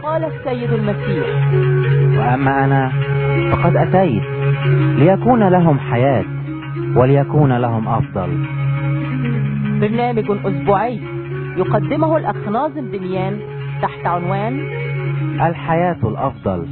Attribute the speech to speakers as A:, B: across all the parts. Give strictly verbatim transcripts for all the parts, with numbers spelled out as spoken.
A: قال السيد المسيح:
B: وأما أنا فقد أتيت ليكون لهم حياة وليكون لهم أفضل.
A: برنامج أسبوعي يقدمه الأخ ناظم دميان تحت عنوان
B: الحياة الأفضل.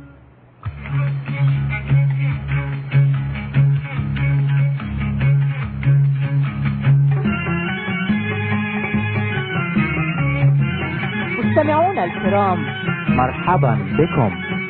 A: مستمعونا الكرام،
B: مرحبا بكم.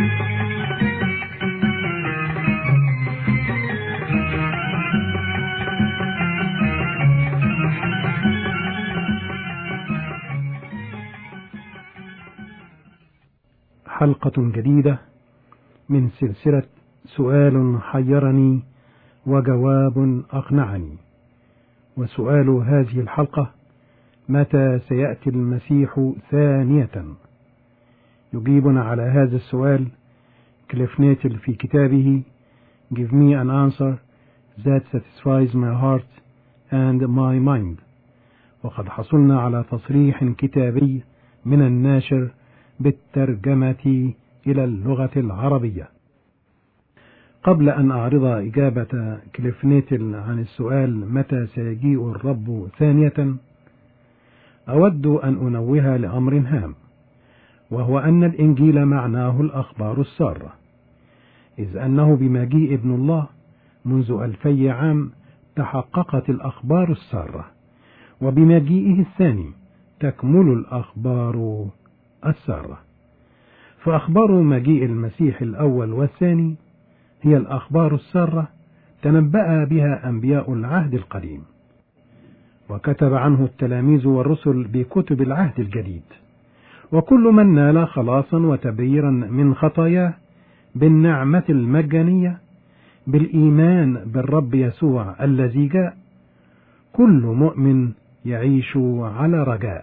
C: حلقة جديدة من سلسلة سؤال حيرني وجواب أقنعني. وسؤال هذه الحلقة: متى سيأتي المسيح ثانية؟ يجيبنا على هذا السؤال كليف نيتل في كتابه Give me an answer that satisfies my heart and my mind. وقد حصلنا على تصريح كتابي من الناشر بالترجمة إلى اللغة العربية. قبل أن أعرض إجابة كليف نيتل عن السؤال متى سيجيء الرب ثانية، أود أن أنوه لأمر هام، وهو أن الإنجيل معناه الأخبار السارة، إذ أنه بمجيء ابن الله منذ ألفي عام تحققت الأخبار السارة، وبمجيئه الثاني تكمل الأخبار السارة. فأخبار مجيء المسيح الأول والثاني هي الأخبار السارة تنبأ بها أنبياء العهد القديم، وكتب عنه التلاميذ والرسل بكتب العهد الجديد، وكل من نال خلاصا وتبريرا من خطاياه بالنعمة المجانية بالإيمان بالرب يسوع الذي جاء، كل مؤمن يعيش على رجاء.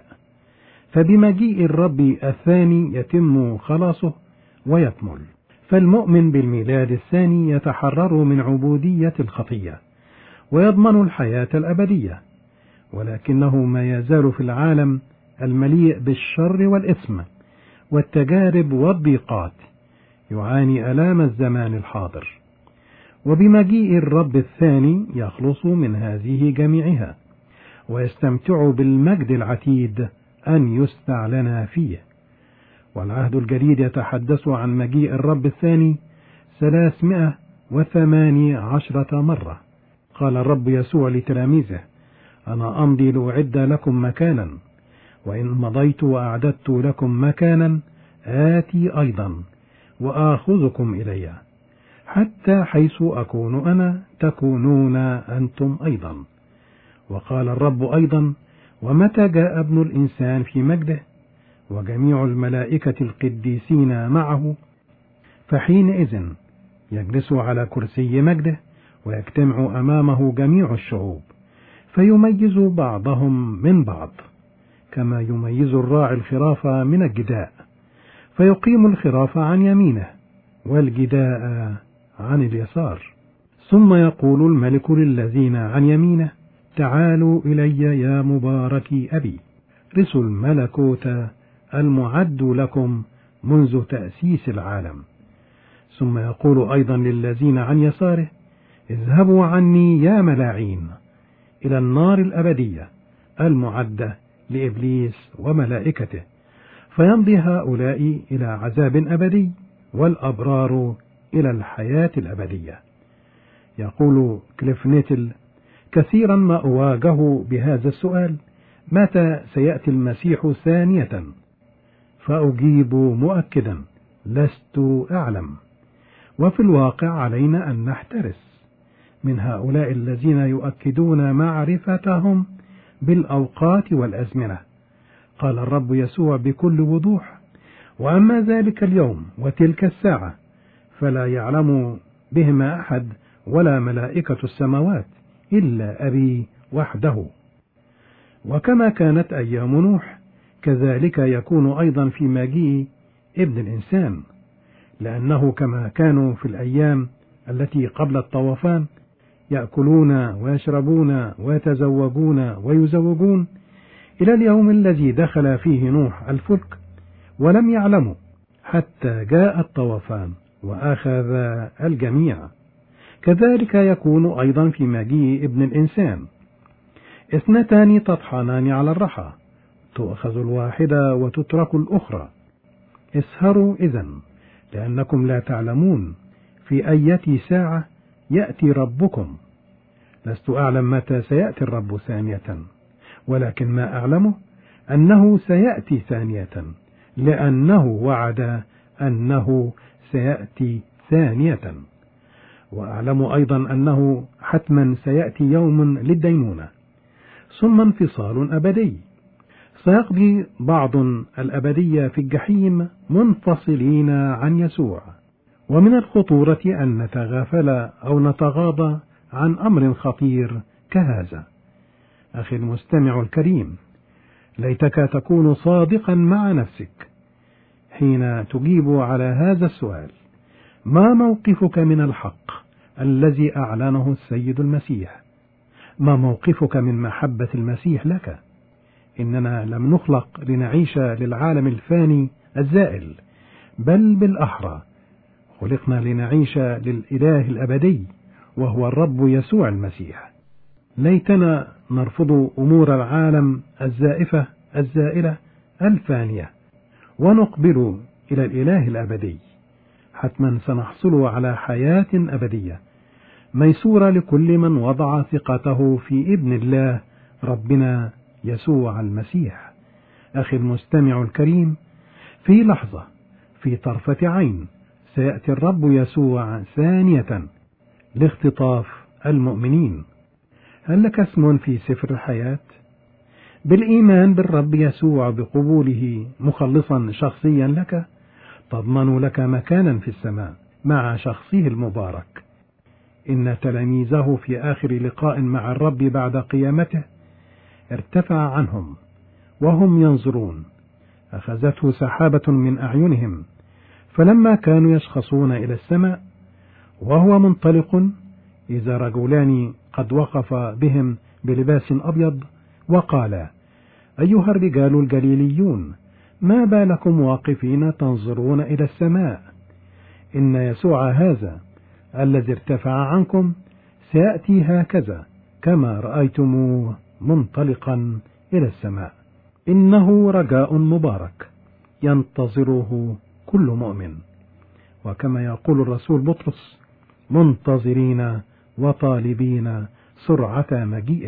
C: فبمجيء الرب الثاني يتم خلاصه ويكمل. فالمؤمن بالميلاد الثاني يتحرر من عبودية الخطية ويضمن الحياة الأبدية، ولكنه ما يزال في العالم المليء بالشر والإثم والتجارب والضيقات يعاني آلام الزمان الحاضر. وبمجيء الرب الثاني يخلص من هذه جميعها ويستمتع بالمجد العتيد أن يستعلن فيه. والعهد الجديد يتحدث عن مجيء الرب الثاني ثلاثمائة وثمانية عشرة مرة. قال الرب يسوع لتلاميذه: أنا أمضي لأعد لكم مكانا، وإن مضيت وأعددت لكم مكانا آتي أيضا وآخذكم إلي، حتى حيث أكون أنا تكونون أنتم أيضا. وقال الرب أيضا: ومتى جاء ابن الإنسان في مجده وجميع الملائكة القديسين معه، فحينئذ يجلس على كرسي مجده ويجتمع أمامه جميع الشعوب، فيميز بعضهم من بعض كما يميز الراعي الخراف من الجداء، فيقيم الخراف عن يمينه والجداء عن اليسار. ثم يقول الملك للذين عن يمينه: تعالوا إلي يا مباركي أبي، رثوا الملكوت المعد لكم منذ تأسيس العالم. ثم يقول أيضا للذين عن يساره: اذهبوا عني يا ملاعين إلى النار الأبدية المعدة لإبليس وملائكته، فيمضي هؤلاء إلى عذاب أبدي والأبرار إلى الحياة الأبدية. يقول كليف نيتل: كثيرا ما أواجه بهذا السؤال: متى سيأتي المسيح ثانية؟ فأجيب مؤكدا: لست أعلم. وفي الواقع علينا أن نحترس من هؤلاء الذين يؤكدون معرفتهم بالأوقات والأزمنة. قال الرب يسوع بكل وضوح: وأما ذلك اليوم وتلك الساعة فلا يعلم بهما أحد ولا ملائكة السماوات إلا أبي وحده. وكما كانت أيام نوح كذلك يكون أيضا في مجيء ابن الإنسان، لأنه كما كانوا في الأيام التي قبل الطوفان يأكلون ويشربون ويتزوجون ويزوجون إلى اليوم الذي دخل فيه نوح الفلك، ولم يعلموا حتى جاء الطوفان وأخذ الجميع. كذلك يكون أيضا في مجيء ابن الإنسان. اثنتان تطحنان على الرحى، تؤخذ الواحدة وتترك الأخرى. اسهروا إذن، لأنكم لا تعلمون في أية ساعة يأتي ربكم. لست أعلم متى سيأتي الرب ثانية، ولكن ما أعلمه أنه سيأتي ثانية، لأنه وعد أنه سيأتي ثانية. وأعلم أيضا أنه حتما سيأتي يوم للدينونة، ثم انفصال أبدي. سيقضي بعض الأبدية في الجحيم منفصلين عن يسوع. ومن الخطورة أن نتغافل أو نتغاضى عن أمر خطير كهذا. أخي المستمع الكريم، ليتك تكون صادقا مع نفسك حين تجيب على هذا السؤال: ما موقفك من الحق الذي أعلنه السيد المسيح؟ ما موقفك من محبة المسيح لك؟ إننا لم نخلق لنعيش للعالم الفاني الزائل، بل بالأحرى خلقنا لنعيش للإله الأبدي، وهو الرب يسوع المسيح. ليتنا نرفض أمور العالم الزائفة الزائلة الفانية ونقبل إلى الإله الأبدي. حتما سنحصل على حياة أبدية ميسورة لكل من وضع ثقته في ابن الله ربنا يسوع المسيح. أخي المستمع الكريم، في لحظة، في طرفة عين، سيأتي الرب يسوع ثانية لاختطاف المؤمنين. هل لك اسم في سفر الحياة؟ بالإيمان بالرب يسوع بقبوله مخلصا شخصيا لك، تضمن لك مكانا في السماء مع شخصه المبارك. إن تلاميذه في آخر لقاء مع الرب بعد قيامته ارتفع عنهم وهم ينظرون، أخذته سحابة من أعينهم، فلما كانوا يشخصون إلى السماء وهو منطلق، إذا رجلان قد وقف بهم بلباس أبيض وقالا: أيها الرجال الجليليون، ما بالكم واقفين تنظرون إلى السماء؟ إن يسوع هذا الذي ارتفع عنكم سيأتي هكذا كما رأيتموه منطلقا إلى السماء. إنه رجاء مبارك ينتظره كل مؤمن، وكما يقول الرسول بطرس: منتظرين وطالبين سرعة مجيئه.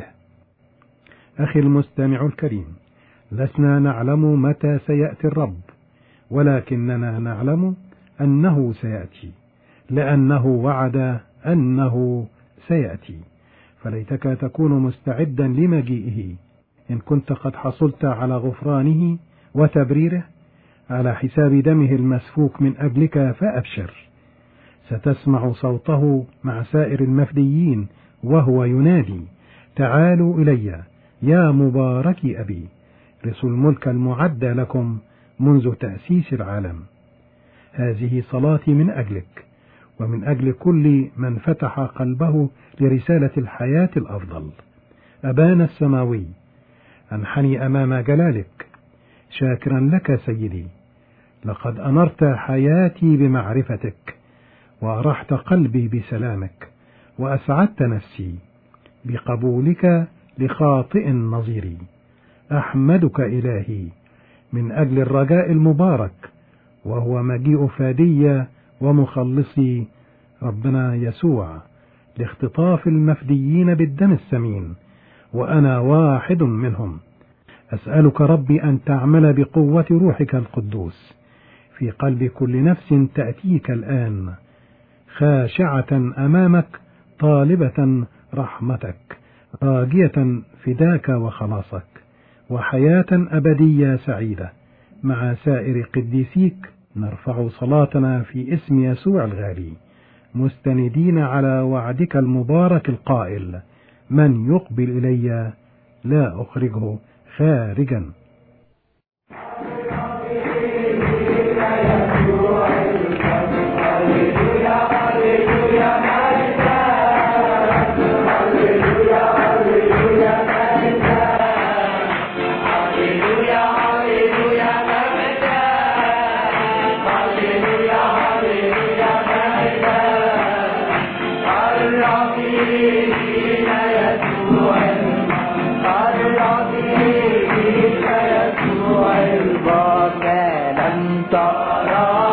C: أخي المستمع الكريم، لسنا نعلم متى سيأتي الرب، ولكننا نعلم أنه سيأتي، لأنه وعد أنه سيأتي. فليتك تكون مستعدا لمجيئه إن كنت قد حصلت على غفرانه وتبريره على حساب دمه المسفوك من أجلك، فأبشر. ستسمع صوته مع سائر المفديين وهو ينادي: تعالوا إلي يا مباركي أبي، رثوا الملك المعد لكم منذ تأسيس العالم. هذه صلاتي من أجلك ومن أجل كل من فتح قلبه لرسالة الحياة الأفضل. أبانا السماوي، أنحني أمام جلالك شاكرا لك سيدي، لقد أنرت حياتي بمعرفتك، وأرحت قلبي بسلامك، وأسعدت نفسي بقبولك لخاطئ نظيري. أحمدك إلهي من أجل الرجاء المبارك، وهو مجيء فادي ومخلصي ربنا يسوع لاختطاف المفديين بالدم الثمين، وأنا واحد منهم. أسألك ربي أن تعمل بقوة روحك القدوس في قلب كل نفس تأتيك الآن خاشعة أمامك، طالبة رحمتك، راجية فداك وخلاصك، وحياة أبدية سعيدة مع سائر قديسيك. نرفع صلاتنا في اسم يسوع الغالي، مستندين على وعدك المبارك القائل: من يقبل إلي لا أخرجه خارجا.
D: Hallelujah, hallelujah, hallelujah. ترى